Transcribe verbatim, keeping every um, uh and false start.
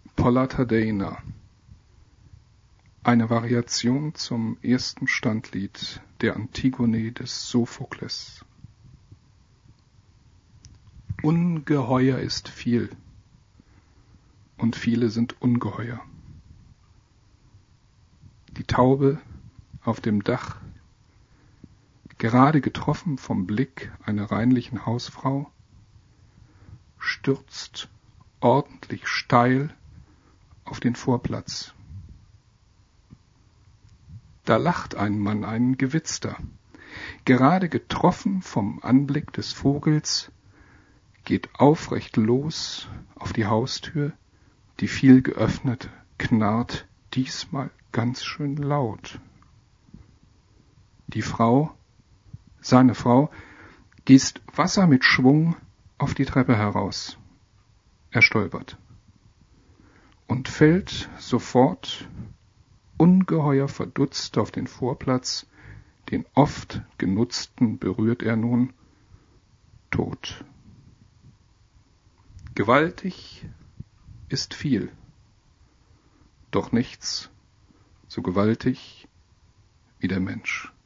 Pollartadeina, eine Variation zum ersten Standlied der Antigone des Sophokles. Ungeheuer ist viel, und viele sind ungeheuer. Die Taube auf dem Dach, gerade getroffen vom Blick einer reinlichen Hausfrau, stürzt ordentlich steil auf den Vorplatz. Da lacht ein Mann, ein Gewitzter. Gerade getroffen vom Anblick des Vogels, geht aufrecht los auf die Haustür, die viel geöffnet knarrt diesmal ganz schön laut. Die Frau, seine Frau, gießt Wasser mit Schwung auf die Treppe heraus. Er stolpert und fällt sofort ungeheuer verdutzt auf den Vorplatz, den oft genutzten berührt er nun, tot. Gewaltig ist viel, doch nichts so gewaltig wie der Mensch.